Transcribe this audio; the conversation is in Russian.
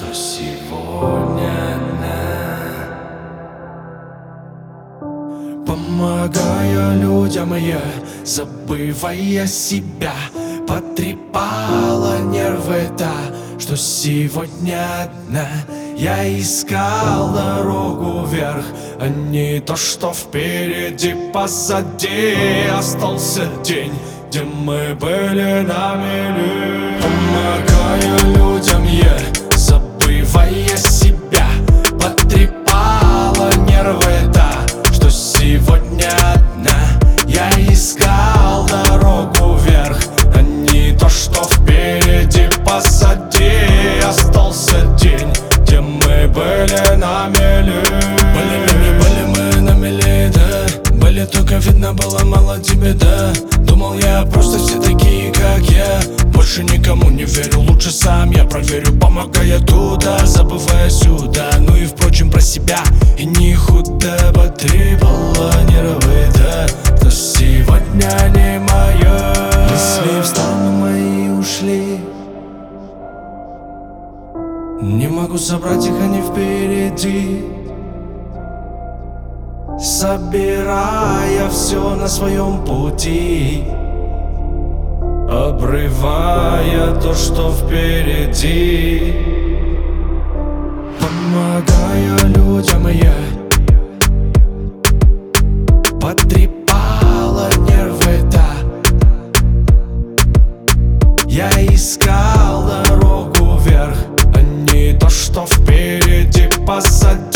что сегодня помогая людям, я, забывая себя, потрепала нервы та, что сегодня одна. Я искал дорогу вверх, а не то, что впереди. Позади остался день, где мы были на мели. Помогая людям, я, забывая себя, потрепала нервы та, что сегодня одна. Я искал дорогу вверх, а не то, что впереди. Позади остался день, где мы были на мели. Были мы на мели, да. Были, только видно было мало тебе, да. Думал я, просто все такие, как я. Больше никому не верю, лучше сам я проверю. Помогая туда, забывая сюда. Ну и впрочем про себя, и не худо потрепала нервы, да. Но сегодня не мое. Мысли в сторону мои ушли, не могу собрать их, они впереди. Собирая все на своем пути, обрывая то, что впереди. Помогая людям, я потрепала нервы та. Я искал дорогу вверх, а не то, что впереди. Позади